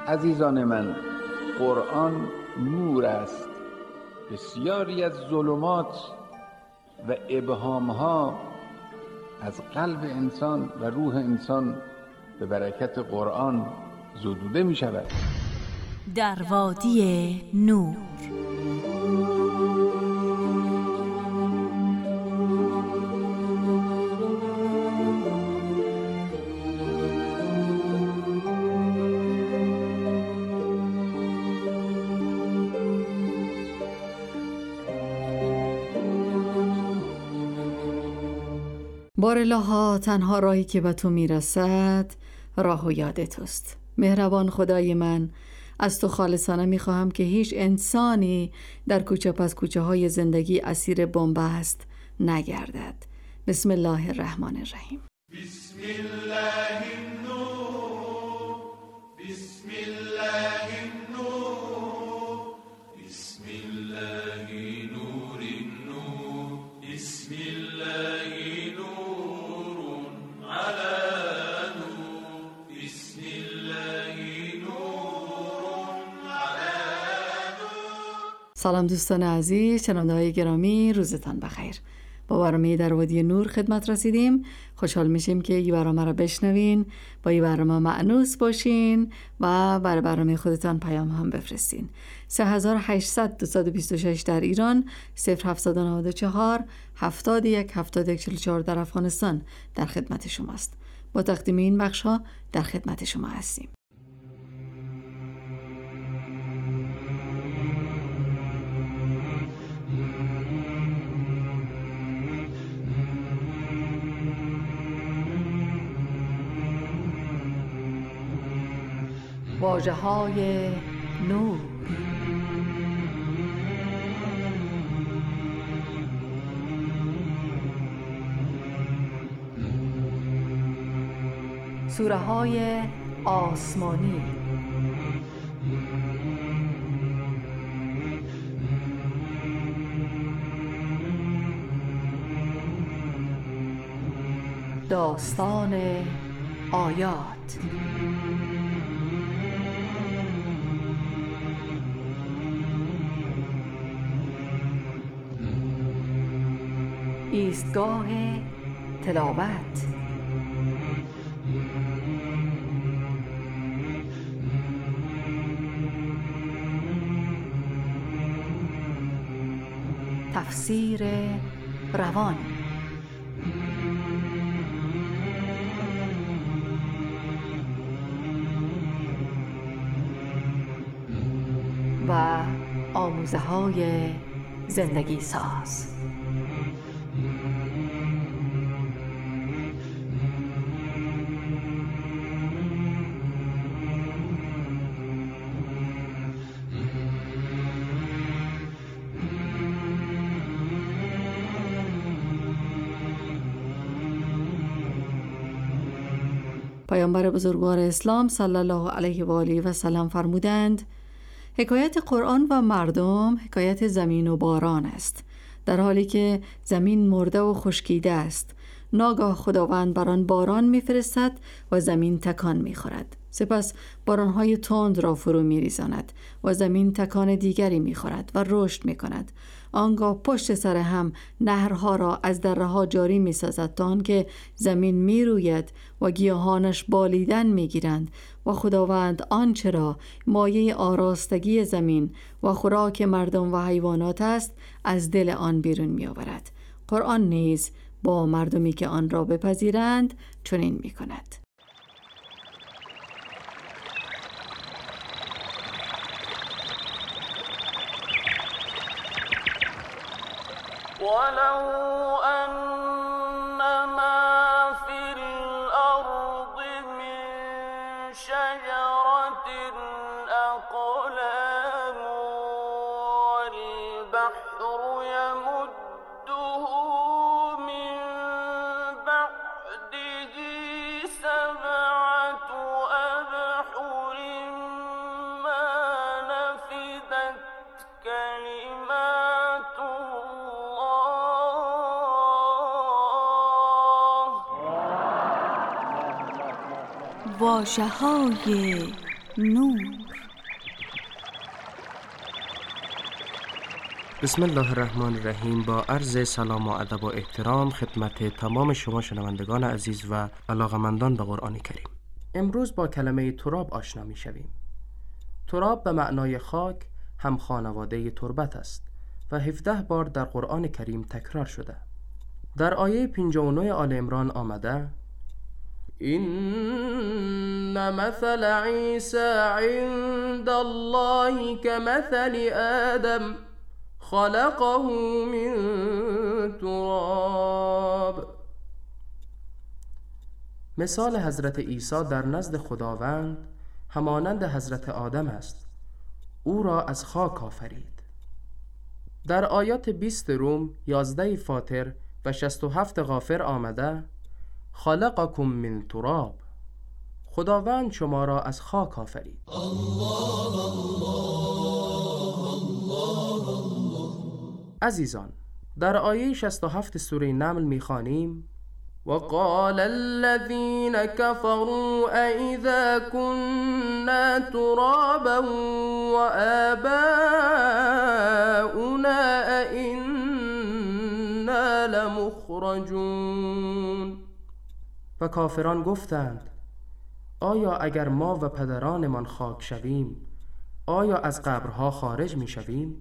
عزیزان من، قرآن نور است. بسیاری از ظلمات و ابهامها از قلب انسان و روح انسان به برکت قرآن زدوده می شود. در وادی نور. بارالله، تنها راهی که به تو میرسد راه و یاد توست. مهربان خدای من، از تو خالصانه میخواهم که هیچ انسانی در کوچه پس کوچه های زندگی اسیر بن‌بست نگردد. بسم الله الرحمن الرحیم. بسم الله النور، بسم الله النور، بسم الله نور النور، بسم الله نور على نور، بسم الله نور على نور. سلام دوستان عزیز، شنونده‌های گرامی، روزتان بخیر. با برنامه در وادی نور خدمت رسیدیم. خوشحال میشیم که این برنامه را بشنوین، با این برنامه مأنوس باشین و برای برنامه خودتان پیام هم بفرستین. 3800-226 در ایران، 0794 71 71 44 در افغانستان در خدمت شماست. با تقدیم این بخش ها در خدمت شما هستیم. واژه‌های نور. سوره‌های آسمانی. داستان آیات. ایستگاه تلاوت. تفسیر روان. و آموزه‌های زندگی ساز. پیامبر بزرگوار اسلام صلی الله علیه و آله و سلم فرمودند: حکایت قرآن و مردم حکایت زمین و باران است. در حالی که زمین مرده و خشکیده است، ناگاه خداوند بر آن باران می‌فرستد و زمین تکان می‌خورد. سپس باران‌های تند را فرو می‌ریزاند و زمین تکان دیگری می‌خورد و رشد می‌کند. آنگاه پشت سر هم نهرها را از دره‌ها جاری می‌سازد تا آنکه زمین می‌روید و گیاهانش بالیدن می‌گیرند و خداوند آنچه را مایه آراستگی زمین و خوراک مردم و حیوانات است از دل آن بیرون می‌آورد. قرآن نیز با مردمی که آن را بپذیرند چنین می‌کند. ولو أن ما في الأرض من شجرة أقلام والبحر يمده من بعده سبعة أبحر ما نفدت كلمات واژه‌های نور. بسم الله الرحمن الرحیم. با عرض سلام و ادب و احترام خدمت تمام شما شنوندگان عزیز و علاقمندان به قرآن کریم. امروز با کلمه تراب آشنا می شویم. تراب به معنای خاک هم خانواده تربت است و 17 بار در قرآن کریم تکرار شده. در آیه 59 آل عمران آمده: این مثل عیسی عند الله کمثل آدم خلقه من تراب. مثال حضرت عیسی در نزد خداوند همانند حضرت آدم است، او را از خاک آفرید. در آیات 20 روم 11 فاطر و 67 غافر آمده: خلقکم من تراب، خداوند شما را از خاک آفرید. عزیزان، در آیه 67 سوره نمل می‌خوانیم: وقال الذين كفروا أئذا كنا ترابا وآباؤنا أئنا لمخرجون. و کافران گفتند: آیا اگر ما و پدرانمان خاک شویم، آیا از قبرها خارج می شویم؟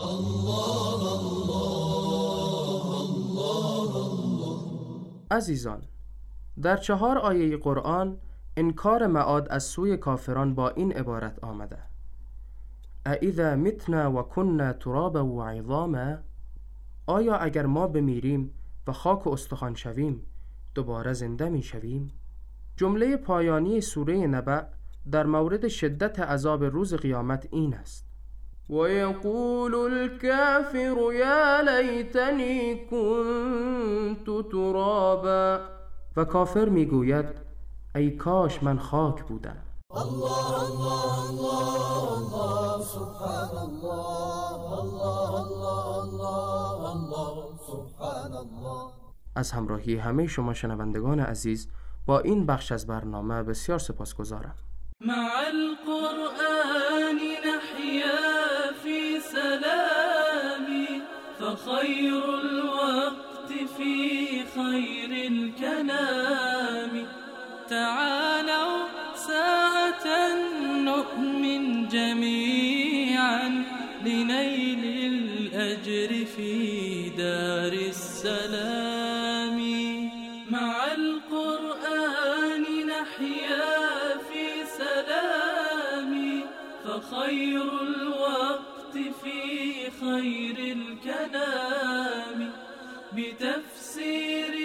عزیزان، در 4 آیه قرآن انکار معاد از سوی کافران با این عبارت آمده: اذا متنا و کنا ترابا و عظاما، آیا اگر ما بمیریم و خاک و استخوان شویم دوباره زنده می شویم؟ جمله پایانی سوره نبأ در مورد شدت عذاب روز قیامت این است: ويقول الكافر يا ليتني كنت ترابا. و کافر میگوید ای کاش من خاک بودم. الله الله الله الله سبحان الله الله الله الله الله سبحان الله. از همراهی همه شما شنوندگان عزیز با این بخش از برنامه بسیار سپاسگزارم. مع القرآن نحيا في سلام فخير الوقت في خير الكلام. تعالوا ساعة نؤمن جميعا لنيل الأجر في دار السلام. مع القرآن نحيا في سلام فخير الوقت في خير الكلام. بتفسير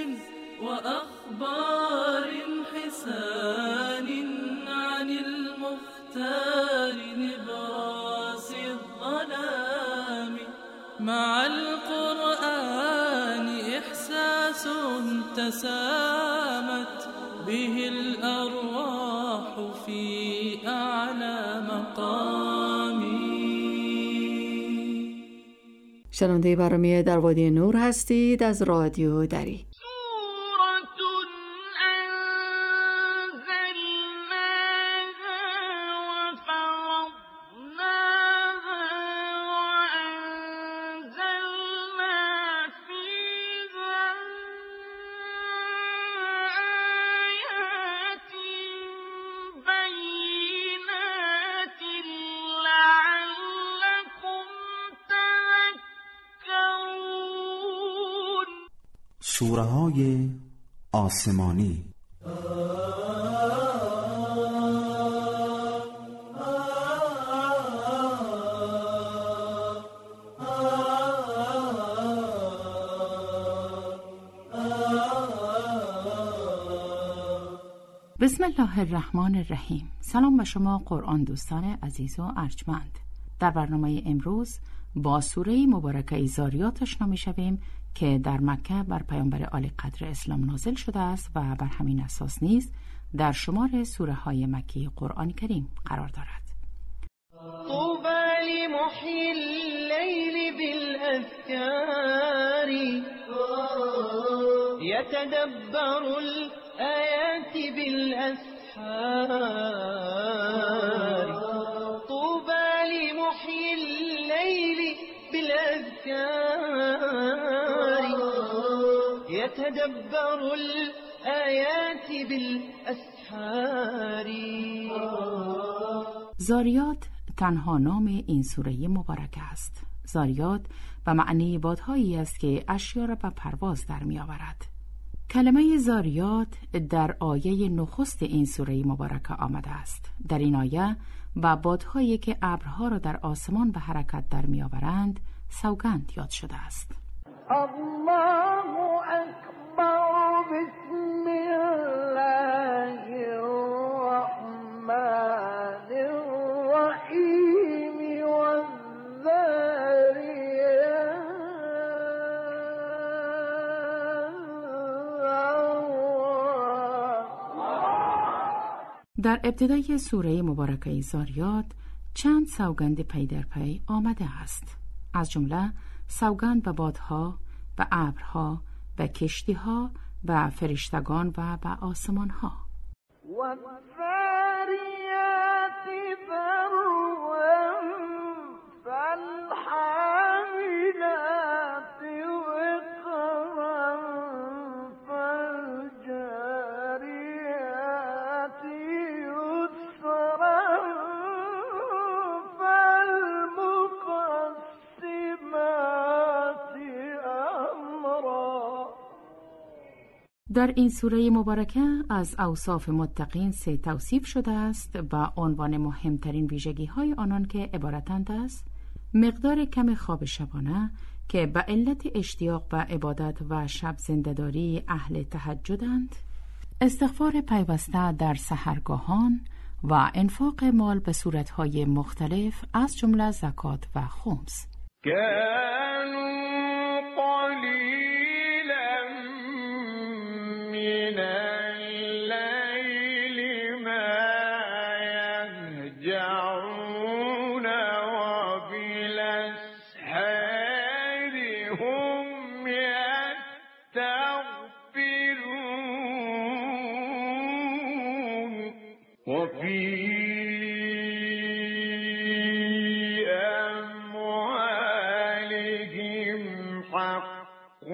وأخبار حسان عن المختار نبراس الظلام. مع القرآن إحساس تسامت به الأرواح في أعلى مقام. شنونده برنامه در وادی نور هستید از رادیو دری. سوره‌های آسمانی. بسم الله الرحمن الرحیم. سلام به شما قرآن دوستان عزیز و ارجمند. در برنامه امروز با سوره مبارکه زاریات آشنا می‌شویم که در مکه بر پیامبر عالی قدر اسلام نازل شده است و بر همین اساس نیز در شمار سوره های مکی قرآن کریم قرار دارد. طوبى لمحيي الليل بالأذكار يتدبر الآيات بالأسحار وتدبروا الآيات بالأسحار. زاریات تنها نام این سوره مبارک است. زاریات به معنی بادهایی است که اشیا را به پرواز در می آورد. کلمه زاریات در آیه نخست این سوره مبارکه آمده است. در این آیه با بادهایی که ابرها را در آسمان به حرکت در می آورند سوگند یاد شده است. الله اکبر. بسم الله الرحمن الرحیم در ابتدای سوره مبارکه زاریات چند سوگند پی در پی آمده است. از جمله سوگند به بادها، به ابرها، به کشتیها، به فرشتگان و به آسمانها. والذاریات ذروا فالحاملات وقرا فالجاریات يسرا فالمقسمات امرا. در این سوره مبارکه از اوصاف متقین 3 توصیف شده است و عنوان مهمترین ویژگی های آنان که عبارتند است: مقدار کم خواب شبانه که به علت اشتیاق به عبادت و شب زنده‌داری اهل تهجدند، استغفار پیوسته در سحرگاهان و انفاق مال به صورتهای مختلف از جمله زکات و خمس. من الليل ما يهجعون وبالأسحار هم يستغفرون وفي أموالهم حق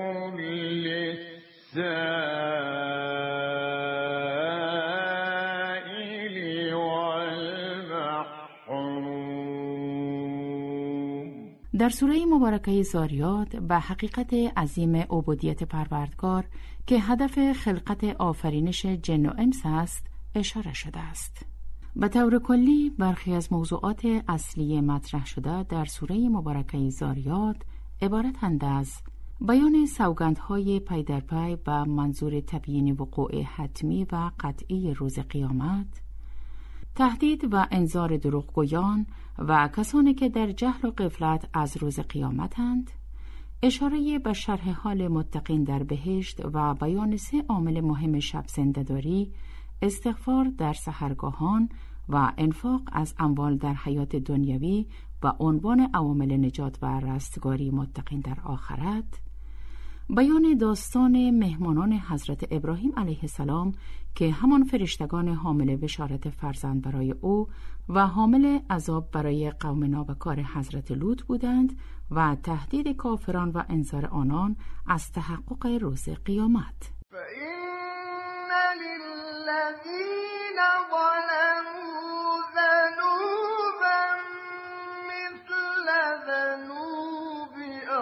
در سوره مبارکه زاریات به حقیقت عظیم عبودیت پروردگار که هدف خلقت آفرینش جن و انس است اشاره شده است. به طور کلی برخی از موضوعات اصلی مطرح شده در سوره مبارکه زاریات عبارتند از بیان سوگندهای پی در پی به منظور تبیین وقوع حتمی و قطعی روز قیامت، تهدید و انذار دروغگویان و کسانی که در جهل و غفلت از روز قیامتند، اشاره به شرح حال متقین در بهشت و بیان 3 عامل مهم شب زنده‌داری، استغفار در سحرگاهان و انفاق از اموال در حیات دنیوی و عنوان عوامل نجات و رستگاری متقین در آخرت، بیان داستان مهمانان حضرت ابراهیم علیه السلام که همان فرشتگان حامل بشارت فرزند برای او و حامل عذاب برای قوم نابکار حضرت لوط بودند و تهدید کافران و انذار آنان از تحقق روز قیامت. فإن للذین ظلموا ذنوبا مثل ذنوب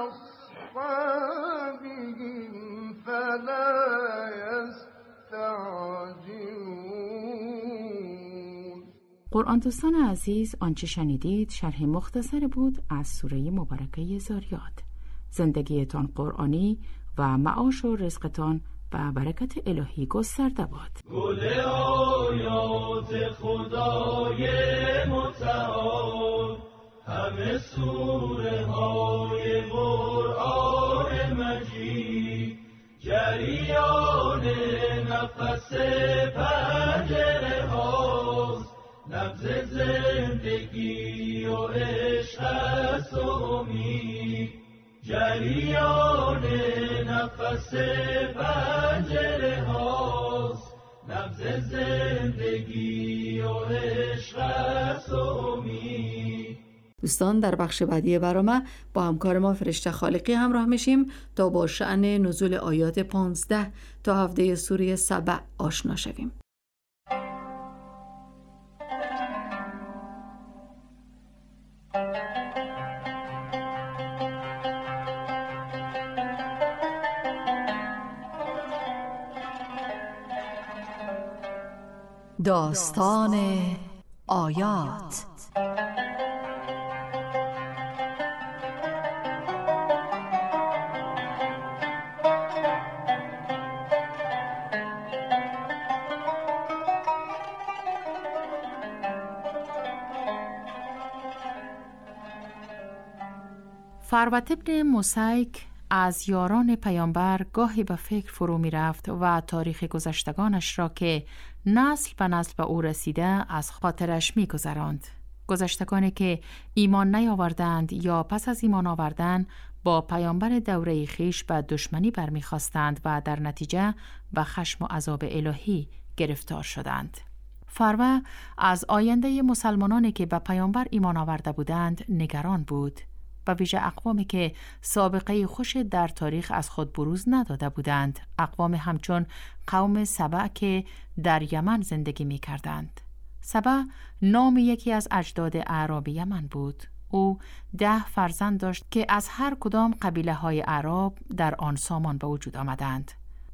أصحابهم فلا يستعجلون. قرآن دوستان عزیز، آنچه شنیدید شرح مختصر بود از سوره مبارکه زاریات. زندگیتان قرآنی و معاش و رزقتان به برکت الهی گسترده باد. گل آیات خدای متعال، همه سوره های قرآن مجید، جریان نفس پنجره هاست، نبض زندگی و عشق است و امید، جریان نفس پنجره هاست، نبض زندگی و عشق است و امید. دوستان، در بخش بعدی برنامه با همکار ما فرشته خالقی همراه میشیم تا با شأن نزول آیات 15 تا 17 سوره سبع آشنا شویم. داستان آیات. فروت ابن مسیک از یاران پیامبر گاهی به فکر فرو می رفت و تاریخ گذشتگانش را که نسل به نسل به او رسیده از خاطرش می گذراند. گذشتگانی که ایمان نیاوردند یا پس از ایمان آوردن با پیامبر دوره خیش به دشمنی برمی خواستند و در نتیجه به خشم و عذاب الهی گرفتار شدند. فروه از آینده مسلمانانی که به پیامبر ایمان آورده بودند نگران بود، و ویژه اقوامی که سابقه خوش در تاریخ از خود بروز نداده بودند، اقوام همچون قوم سبع که در یمن زندگی می کردند. سبع نام یکی از اجداد اعراب یمن بود. او 10 فرزند داشت که از هر کدام قبیله های اعراب در آن سامان به وجود آمدند.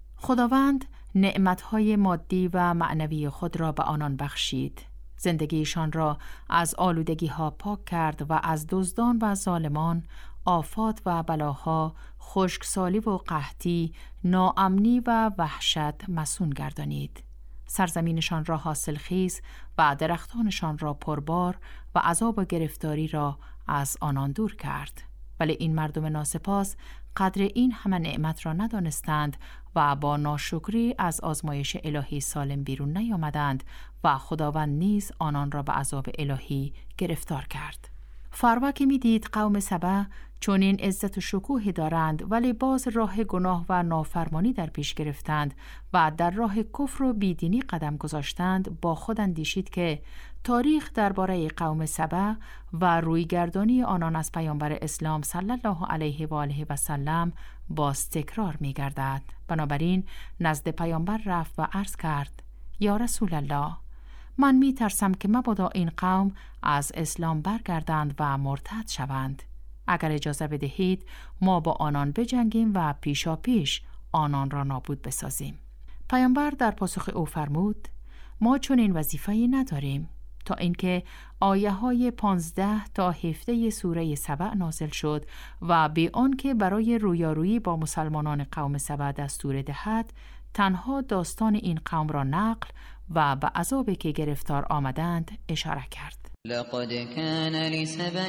خداوند نعمتهای مادی و معنوی خود را به آنان بخشید. زندگیشان را از آلودگی ها پاک کرد و از دزدان و ظالمان، آفات و بلاها، خشکسالی و قحطی، ناامنی و وحشت مسون گردانید. سرزمینشان را حاصلخیز و درختانشان را پربار و عذاب و گرفتاری را از آنان دور کرد. ولی این مردم ناسپاس قدر این همه نعمت را ندانستند و با ناشکری از آزمایش الهی سالم بیرون نیامدند و خداوند نیز آنان را به عذاب الهی گرفتار کرد. فروه که می دید قوم سبع چون این عزت و شکوهی دارند ولی باز راه گناه و نافرمانی در پیش گرفتند و در راه کفر و بیدینی قدم گذاشتند، با خود اندیشید که تاریخ درباره قوم سبع و رویگردانی آنان از پیامبر اسلام صلی الله علیه و آله و سلم باز تکرار می گردد. بنابراین نزد پیامبر رفت و عرض کرد: یا رسول الله، من می ترسم که مبادا این قوم از اسلام برگردند و مرتد شوند. اگر اجازه بدهید ما با آنان بجنگیم و پیشا پیش آنان را نابود بسازیم. پیامبر در پاسخ او فرمود: ما چون این وظیفه‌ای نداریم، تا اینکه آیه های 15 تا 17 سوره سبع نازل شد و به آن که برای رویارویی با مسلمانان قوم سبع دستور دهد، تنها داستان این قوم را نقل و به عذابی که گرفتار آمدند اشاره کرد. لقد كان لسبأ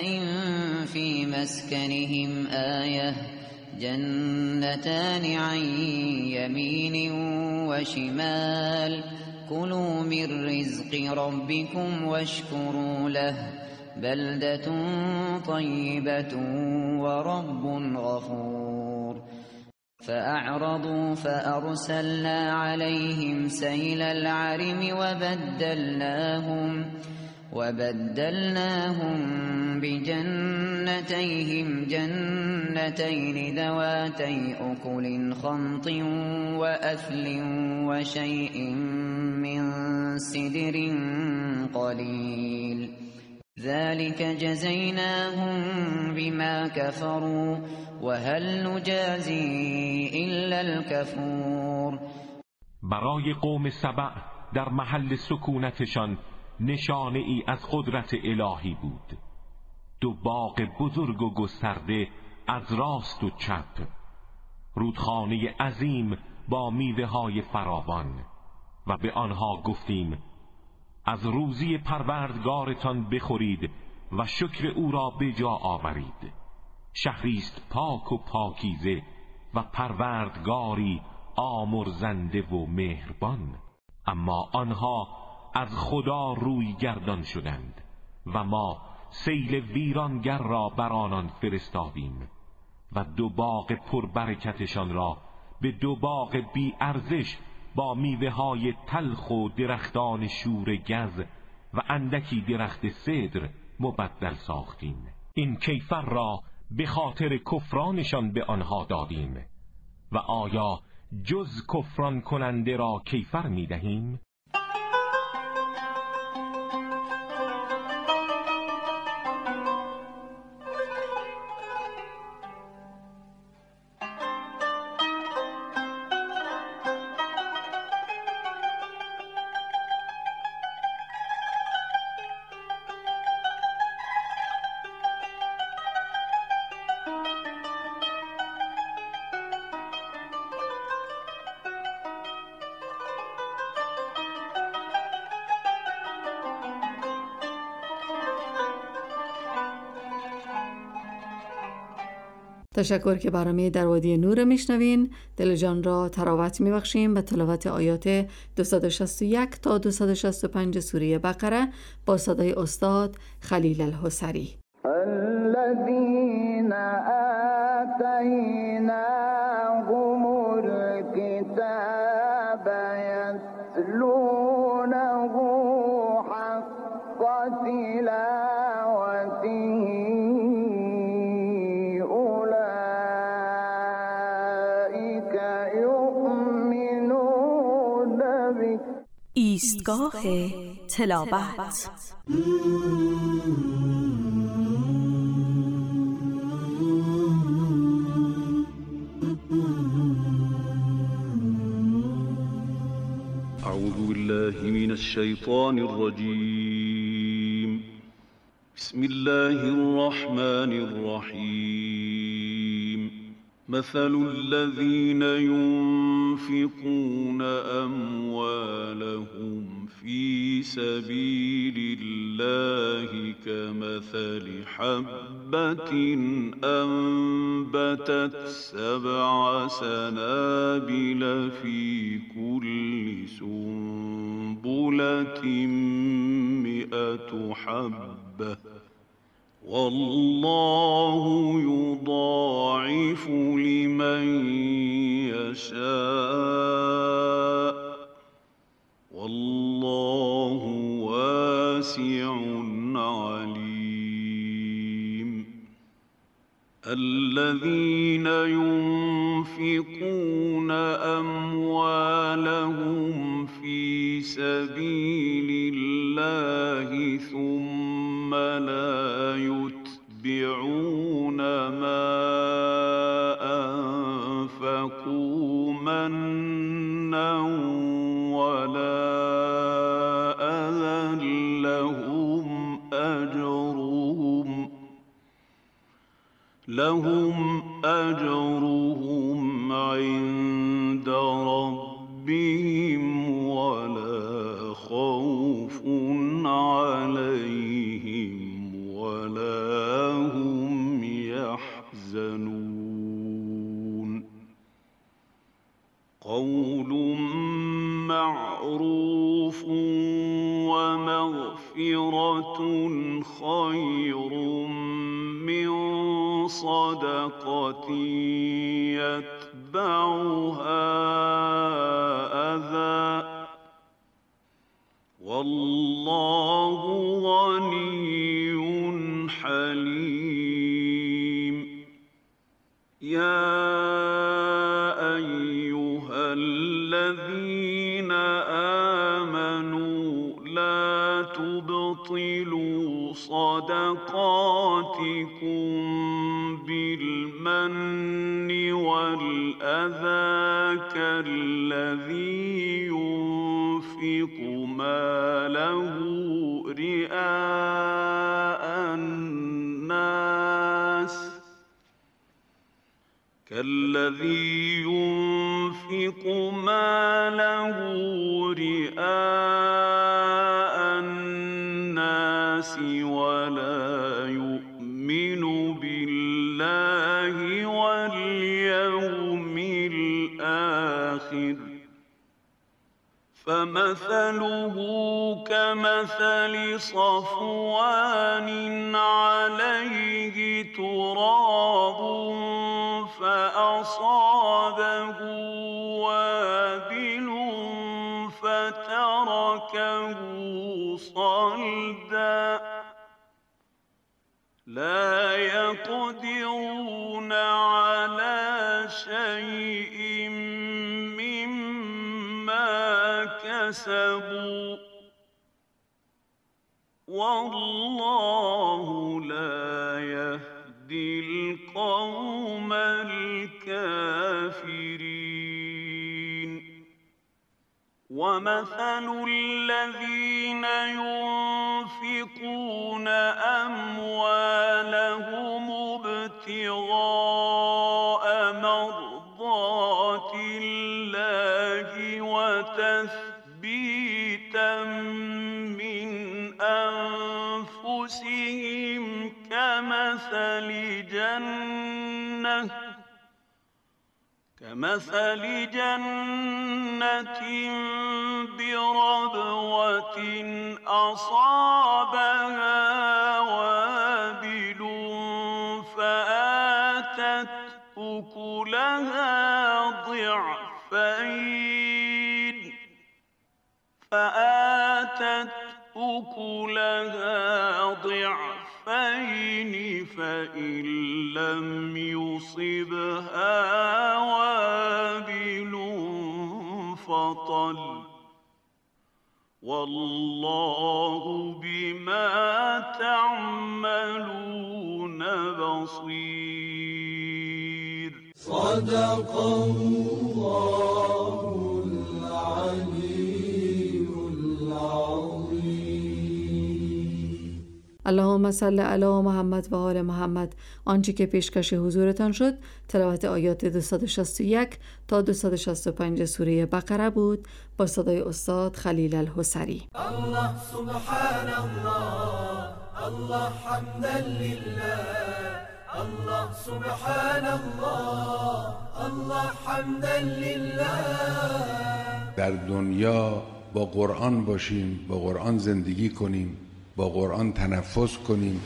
في مسكنهم آية جنتان عن يمين وشمال كلوا من رزق ربكم واشكروا له بلدة طيبة ورب غفور فأعرضوا فأرسلنا عليهم سيل العرم وبدلناهم بجنتيهم جنتين ذواتي أكل خمط وأثل وشيء من سدر قليل ذلك جزيناهم بما كفروا وهل نجازي إلا الكفور. برای قوم سبع در محل سکونتشان نشانه ای از قدرت الهی بود. 2 باغ بزرگ و گسترده از راست و چپ، رودخانه عظیم با میوه های فراوان، و به آنها گفتیم از روزی پروردگارتان بخورید و شکر او را به جا آورید. شهریست پاک و پاکیزه و پروردگاری آمرزنده و مهربان. اما آنها از خدا روی گردان شدند و ما سیل ویرانگر را بر آنان فرستادیم و 2 باغ پربرکتشان را به 2 باغ بی ارزش با میوه های تلخ و درختان شور گز و اندکی درخت سدر مبدل ساختیم. این کیفر را به خاطر کفرانشان به آنها دادیم و آیا جز کفران کننده را کیفر می دهیم؟ تشکر که برنامه در وادی نور میشنوین. دل جان را تراوت میبخشیم به تلاوت آیات 261 تا 265 سوره بقره با صدای استاد خلیل الحصری. الذين آتيناهم الكتاب يتلونه حق تلاوته ایستگاه تلاوت. أعوذ بالله من الشيطان الرجيم. بسم الله الرحمن الرحيم. مثل الذين ينفقون أموالهم في سبيل الله كمثل حبة أنبتت 7 سنابل في كل سنبلة 100 حبة والله يضاعف لمن يشاء والله واسع عليم. الذين ينفقون أموالهم في سبيل الله ثم لا يتبعون ما أنفقوا منا ولا أذى لهم أجرهم عند ربهم ولا خوف عليهم ولا هم يحزنون. قول معروف ومغفرة خير من صدقة يتبعها أذى والله غني حليم. يا أيها الذين آمنوا لا تبطلوا صدقاتكم بالمن والأذى كالذي ينفق ماله رئاء الناس ولا يؤمن بالله واليوم الآخر فمثله كمثل صفوان عليه تراب فأصابه وابل فتركه صلدا لا يقدرون على شيء مما كسبوا والله لا يهدي القوم الكافرين ومثل الذين ينفقون أموالهم ابتغاء مرضات الله وتثبيتا من أنفسهم كمثل جنة بربوة أصابها وابل فآتت أكلها ضعفين فإن لم يصبها وابل فطل والله بما تعملون بصير صدق الله العلي العظيم. اللهم صل علی محمد و آل محمد. آنچه که پیشکش حضورتان شد تلاوت آیات 261 تا 265 سوره بقره بود با صدای استاد خلیل الحصری. الله سبحان الله، الله حمدا لله، الله سبحان الله، الله حمدا لله. در دنیا با قرآن باشیم، با قرآن زندگی کنیم، با قرآن تنفس کنیم.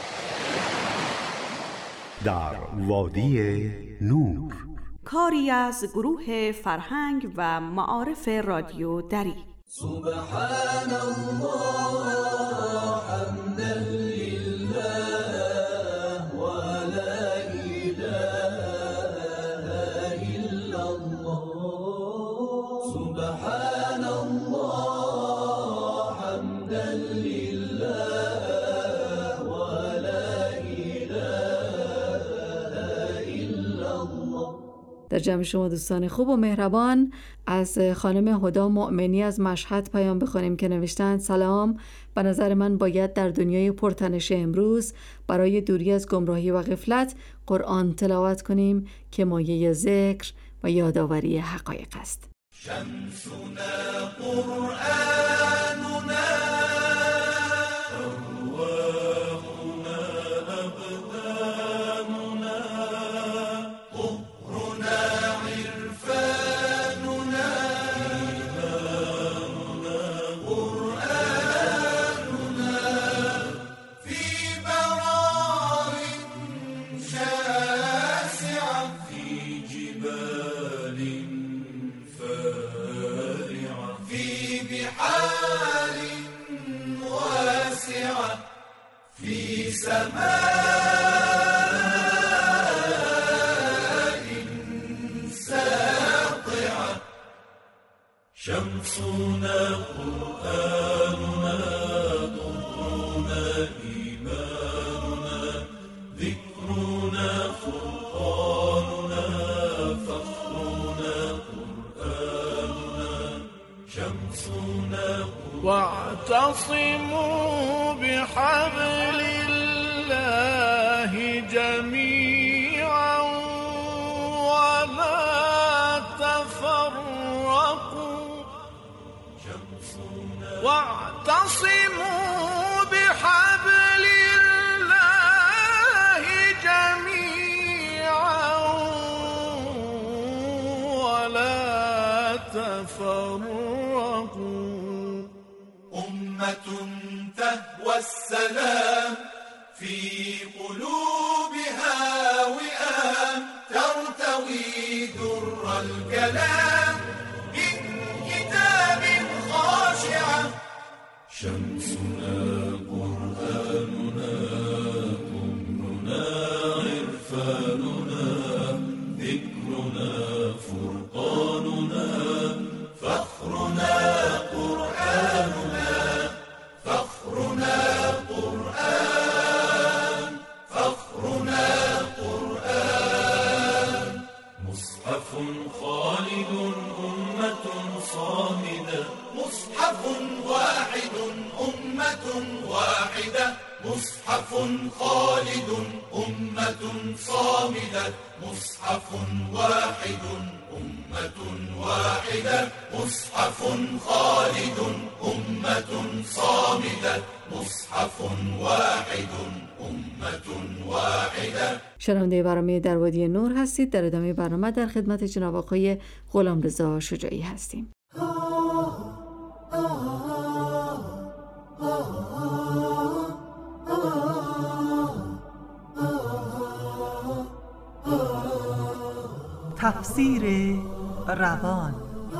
در وادی نور، کاری از گروه فرهنگ و معارف رادیو دری. سبحان الله حمدا لله و لا اله الا الله. سبحان الله حمدا لله و لا اله الا الله. در جمع شما دوستان خوب و مهربان از خانم هدا مؤمنی از مشهد پیام بخونیم که نوشتند سلام، به نظر من باید در دنیای پرتنش امروز برای دوری از گمراهی و غفلت قرآن تلاوت کنیم که مایه ذکر و یادآوری حقایق است. شمسنا قرآننا أرواحنا أبداننا طهرنا عرفاننا إيماننا قرآننا في برار شاسعة في جبال فارعة في بحار واسعة في سماء ساطعة. شمسنا قرآننا طهرنا إيماننا ذكرنا فرقاننا فخرنا قرآننا شمسنا. واعتصموا بحبل الله جميعا ولا تفرقوا. واعتصموا بحبل الله جميعا ولا تفرقوا. أمة تهوى السلام في قلوبها وئام ترتوي در الكلام من كتاب خاشعة. شمسنا قرآننا مصحف واحد أمة واحدة مصحف خالد أمة صامدة مصحف واحد أمة واحدة مصحف خالد أمة صامدة مصحف واحد أمة واحدة. شنونده برنامه در وادی نور هستید. در ادامه برنامه در خدمت جناب آقای غلامرضا شجاعی هستیم. تفسیر روان.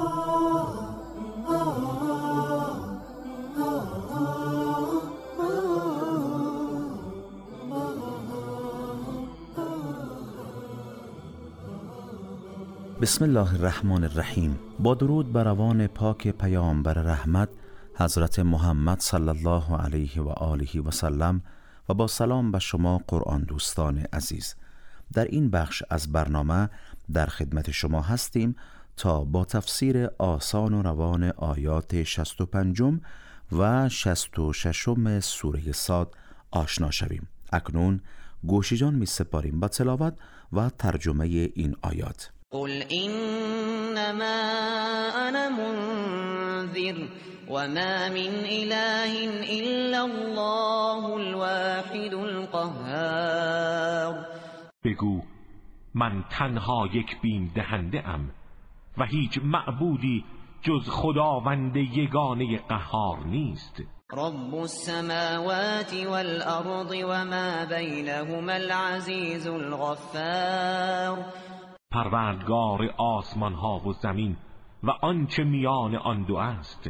بسم الله الرحمن الرحیم. با درود بر روان پاک پیامبر رحمت حضرت محمد صلی الله علیه و آله و سلم و با سلام به شما قرآن دوستان عزیز. در این بخش از برنامه در خدمت شما هستیم تا با تفسیر آسان و روان آیات 65 و 66 سوره صاد آشنا شویم. اکنون گوش جان می سپاریم با تلاوت و ترجمه این آیات. قل انما انا منذر وما من اله الا الله الواحد القهار. بگو من تنها یک بیم دهنده ام و هیچ معبودی جز خداوند یگانه قهار نیست. رب السماوات والارض وما بینهما العزیز الغفار. پروردگار آسمان ها و زمین و آنچه میان آن دو است،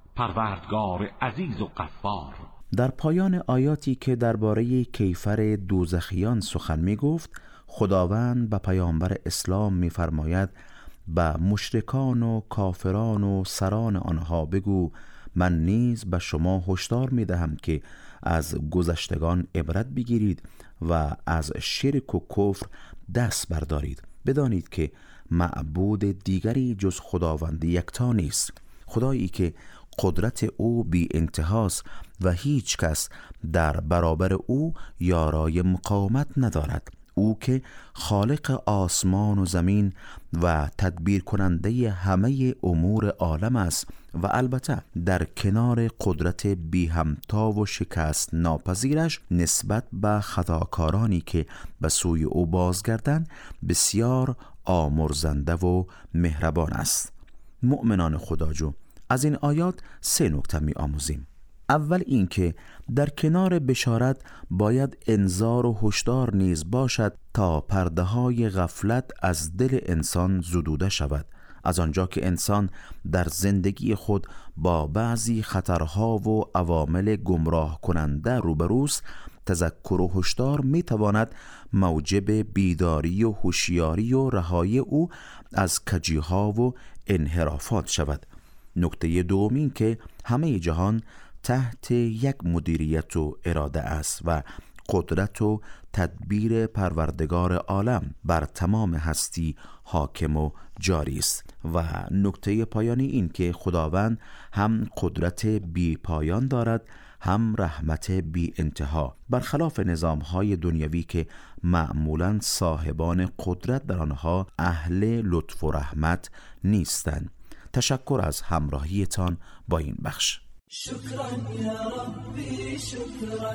پروردگار عزیز و غفار. در پایان آیاتی که درباره کیفر دوزخیان سخن می گفت، خداوند به پیامبر اسلام می فرماید به مشرکان و کافران و سران آنها بگو من نیز به شما هشدار می دهم که از گذشتگان عبرت بگیرید و از شرک و کفر دست بردارید. بدانید که معبود دیگری جز خداوند یکتا نیست، خدایی که قدرت او بی انتهاست و هیچ کس در برابر او یارای مقاومت ندارد. او که خالق آسمان و زمین و تدبیر کننده همه امور عالم است و البته در کنار قدرت بی همتا و شکست ناپذیرش نسبت به خطاکارانی که به سوی او بازگردند بسیار آمرزنده و مهربان است. مؤمنان خداجو، از این آیات 3 نکته می آموزیم. اول اینکه در کنار بشارت باید انذار و هشدار نیز باشد تا پرده های غفلت از دل انسان زدوده شود. از آنجا که انسان در زندگی خود با بعضی خطرها و عوامل گمراه کننده روبروست، تذکر و هشدار می تواند موجب بیداری و هوشیاری و رهایی او از کجیها و انحرافات شود. نکته دوم این که همه جهان تحت یک مدیریت و اراده است و قدرت و تدبیر پروردگار عالم بر تمام هستی حاکم و جاری است. و نکته پایانی این که خداوند هم قدرت بی پایان دارد، هم رحمت بی انتها، برخلاف نظام‌های دنیوی که معمولاً صاحبان قدرت در آنها اهل لطف و رحمت نیستند. تشکر از همراهیتان با این بخش. شكرا يا ربي شكرا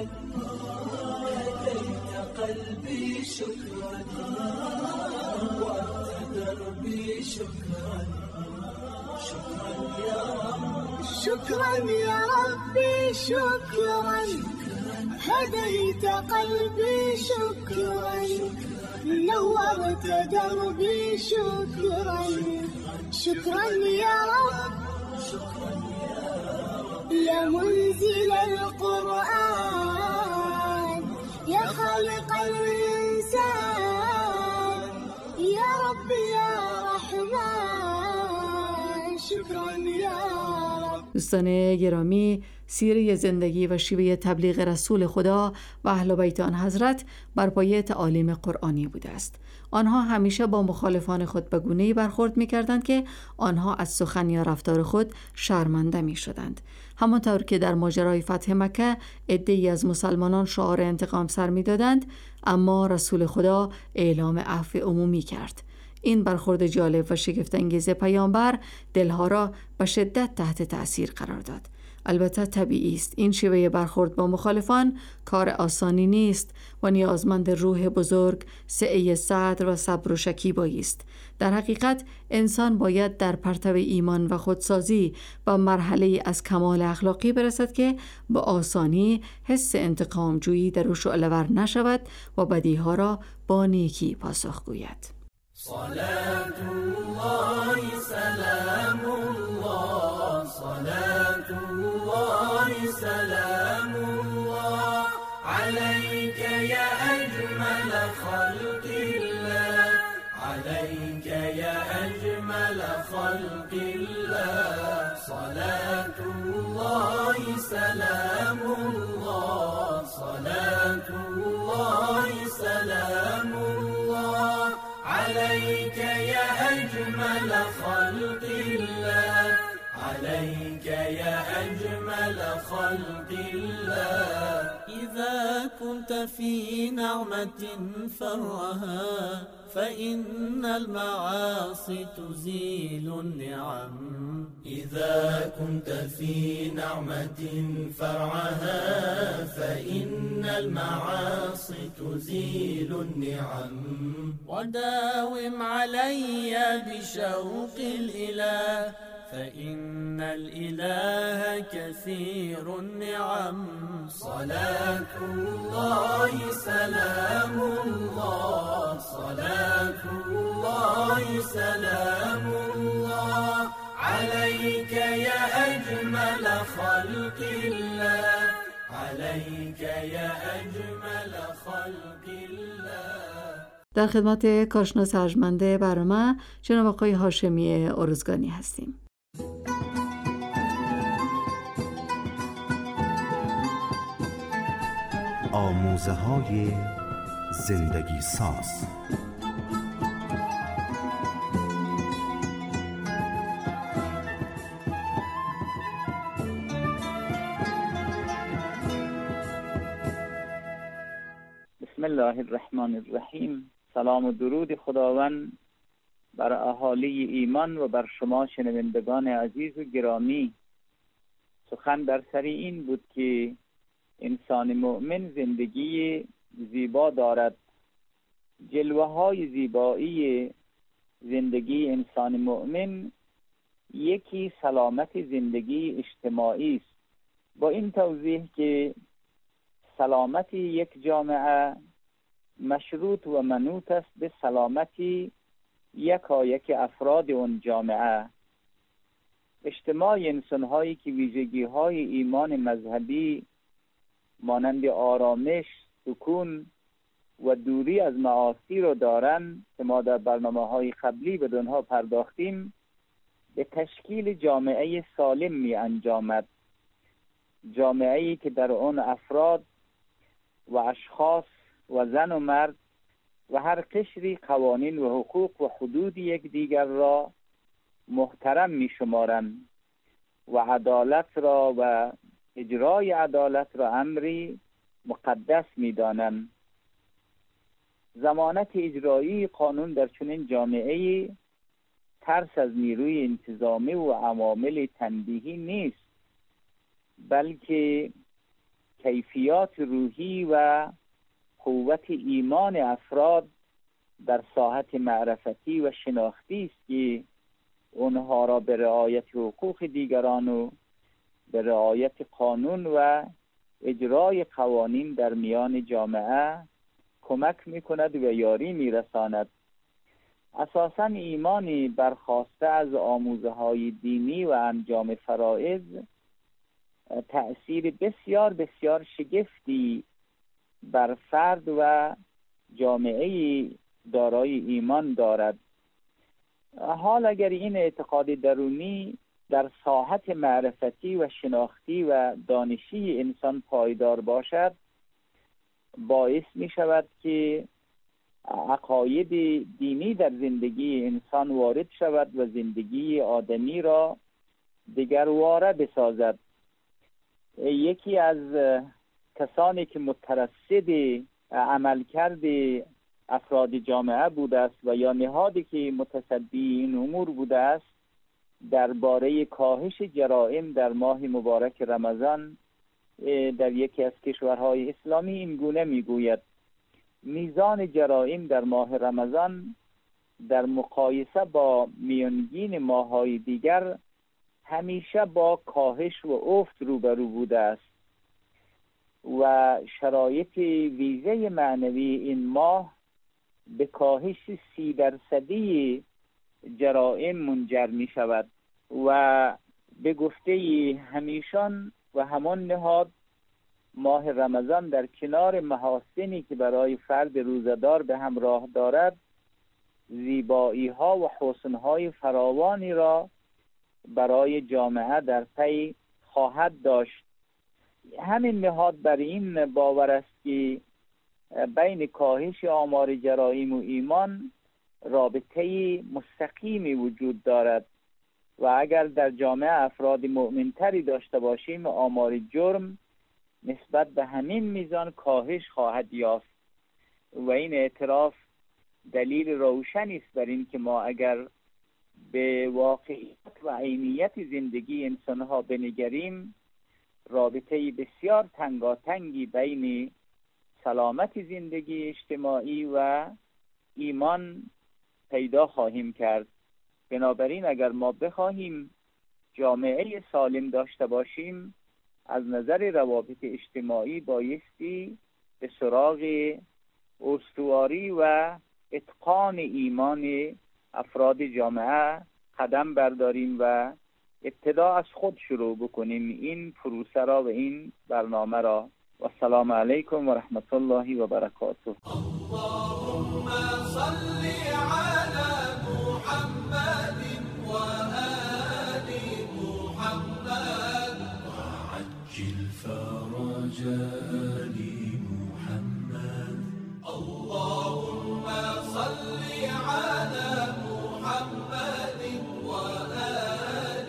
هديت قلبي شكرا وأنت دربي شكرا شكرا يا رب شكرا يا ربي شكرا هديت قلبي شكرا نورت دربي شكرا شكرا يا رب يا منزل القرآن يا خالق الإنسان يا رب يا رحمن شكرا يا رب دوستان گرامی، سیره زندگی و شیوه تبلیغ رسول خدا و اهل بیت آن حضرت بر پایه تعالیم قرآنی بوده است. آنها همیشه با مخالفان خود به گونه‌ای برخورد می‌کردند که آنها از سخن یا رفتار خود شرمنده می‌شدند. همانطور که در ماجرای فتح مکه عده‌ای از مسلمانان شعار انتقام سر می‌دادند، اما رسول خدا اعلام عفو عمومی کرد. این برخورد جالب و شگفت‌انگیز پیامبر دلها را به شدت تحت تأثیر قرار داد. البته طبیعی است این شیوه برخورد با مخالفان کار آسانی نیست و نیازمند روح بزرگ، سعه صدر و صبر و شکیبایی است. در حقیقت انسان باید در پرتو ایمان و خودسازی و مرحله از کمال اخلاقی برسد که به آسانی حس انتقام جویی در او شعله‌ور نشود و بدیها را با نیکی پاسخ گوید. صلاة الله سلام الله صلاة الله سلام الله عليك يا أجمل خلق الله عليك يا أجمل خلق الله صلاة الله سلام الله صلاة الله سلام الله عليك يا أجمل خلق الله عليك يا أجمل خلق الله إذا كنت في نعمة فرها فإن المعاصي تزيل النعم إذا كنت في نعمة فرعها فإن المعاصي تزيل النعم وداوم علي بشوق الإله فإن الإله كثير النعم صلاة الله سلام الله صلاة الله سلام الله عليك يا أجمل خلق الله عليك يا أجمل خلق الله. در خدمت کارشناس ارجمند برنامه جناب آقای هاشمی ارزگانی هستیم. آموزه‌های زندگی ساز. بسم الله الرحمن الرحیم. سلام و درود خداوند بر اهالی ایمان و بر شما شنوندگان عزیز و گرامی. سخن در سر این بود که انسان مؤمن زندگی زیبا دارد. جلوه های زیبایی زندگی انسان مؤمن یکی سلامت زندگی اجتماعی است، با این توضیح که سلامت یک جامعه مشروط و منوط است به سلامتی یکایک افراد اون جامعه. اجتماع انسان‌هایی که ویژگی‌های ایمان مذهبی مانند آرامش، سکون و دوری از معاصی رو دارن که ما در برنامه‌های قبلی به اونها پرداختیم، به تشکیل جامعه سالم می انجامد. جامعه‌ای که در اون افراد و اشخاص و زن و مرد و هر قشری قوانین و حقوق و حدود یکدیگر را محترم می شمارند و عدالت را و اجرای عدالت را امری مقدس می دانند. ضمانت اجرایی قانون در چنین جامعه‌ای ترس از نیروی انتظامی و عوامل تنبیهی نیست، بلکه کیفیات روحی و قوت ایمان افراد در ساحت معرفتی و شناختی است که اونها را به رعایت حقوق دیگران و به رعایت قانون و اجرای قوانین در میان جامعه کمک میکند و یاری میرساند. اساساً ایمانی برخواسته از آموزه‌های دینی و انجام فرائض تأثیر بسیار بسیار شگفتی بر فرد و جامعه دارای ایمان دارد. حال اگر این اعتقاد درونی در ساحت معرفتی و شناختی و دانشی انسان پایدار باشد، باعث می شود که عقاید دینی در زندگی انسان وارد شود و زندگی آدمی را دگرواره بسازد. یکی از کسانی که مترصد عملکرد افراد جامعه بوده است و یا نهادی که متصدی این امور بوده است، درباره کاهش جرائم در ماه مبارک رمضان در یکی از کشورهای اسلامی این گونه میگوید: میزان جرائم در ماه رمضان در مقایسه با میانگین ماه‌های دیگر همیشه با کاهش و افت روبرو بوده است و شرایط ویژه معنوی این ماه به کاهش 30% جرائم منجر می شود و به گفته همیشان و همان نهاد، ماه رمضان در کنار محاسنی که برای فرد روزدار به همراه دارد، زیبایی ها و حسن های فراوانی را برای جامعه در پی خواهد داشت. همین نهاد بر این باور است که بین کاهش آمار جرائم و ایمان رابطه مستقیمی وجود دارد و اگر در جامعه افراد مؤمنتری داشته باشیم، آمار جرم نسبت به همین میزان کاهش خواهد یافت و این اعتراف دلیل روشنی است بر این که ما اگر به واقعیت و عینیت زندگی انسانها بنگریم، رابطه بسیار تنگاتنگی بین سلامت زندگی اجتماعی و ایمان پیدا خواهیم کرد. بنابراین اگر ما بخواهیم جامعه سالم داشته باشیم، از نظر روابط اجتماعی بایستی به سراغ استواری و اتقان ایمان افراد جامعه قدم برداریم و ابتدا از خود شروع بکنیم این پروسه را و این برنامه را. و السلام علیکم و رحمت الله و برکاته. اللهم صل علی محمد و آل محمد وعجل فرج آل محمد. اللهم صل علی محمد و آل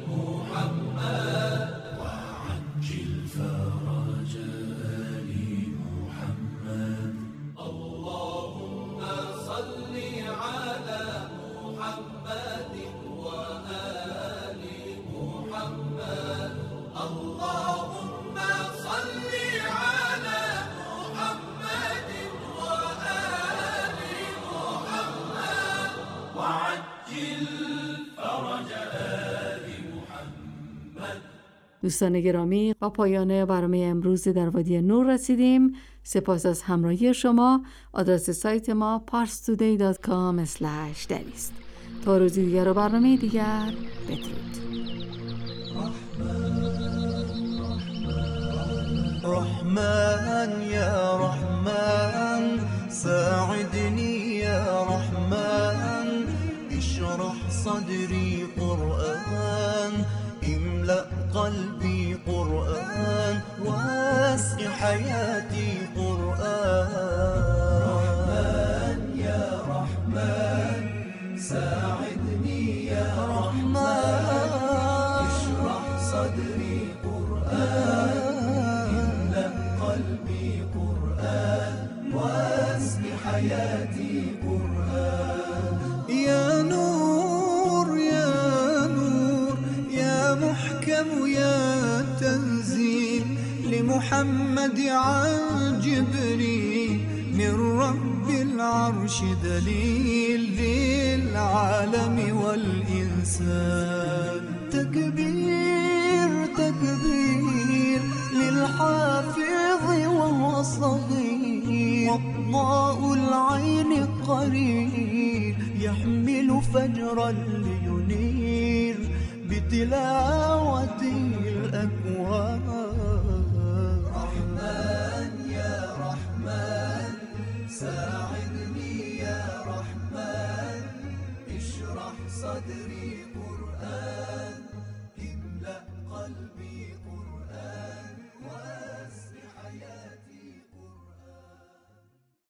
محمد وعجل فرج آل محمد. اللهم صل على محمد وآل محمد. اللهم صل على محمد وآل محمد وعجل فرج آل محمد. دوستان گرامی، با پایان برنامه امروز در وادی نور رسیدیم. سپاس از همراهی شما. آدرس سایت ما parstoday.com/در است. تا روزی دیگر و برنامه دیگر، بدرود. رحمن يا رحمن ساعدني يا رحمن اشرح صدري قرآن املأ قلبي قرآن واسق حياتي قرآن. رحمن يا رحمن ساعدني يا رحمن اشرح صدري قرآن املأ قلبي قرآن واسق حياتي قرآن. يا نور يا نور يا محكم يا تنزيل لمحمد عن جبريل من رب العرش دليل للعالم والإنسان. تكبير تكبير للحافظ وهو صغير وضاء العين قرير يحمل فجرا لينير بتلاوته الأكوان. رحمن يا رحمن ساعدني يا رحمن اشرح صدري قرآن قلبي قرآن